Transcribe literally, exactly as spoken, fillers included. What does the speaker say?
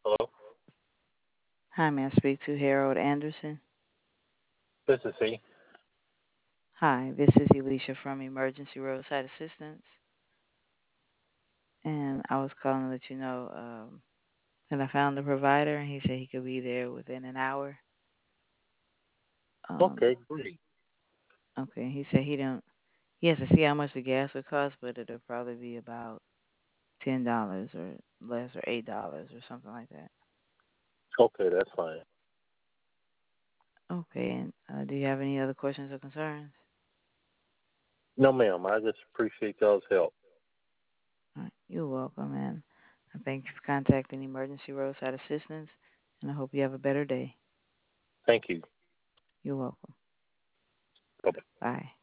Hello, Hi, may I speak to Harold Anderson? this is he. Hi, this is Elisha from Emergency Roadside Assistance, and I was calling to let you know um, that I found the provider, and he said he could be there within an hour. Um, Okay, great. okay, he said he don't. He has to see how much the gas would cost, but it'll probably be about ten dollars or less, or eight dollars or something like that. Okay, that's fine. Okay, and uh, do you have any other questions or concerns? No, ma'am. I just appreciate y'all's help. All right, you're welcome, and I thank you for contacting Emergency Roadside Assistance, and I hope you have a better day. Thank you. You're welcome. Bye. Bye.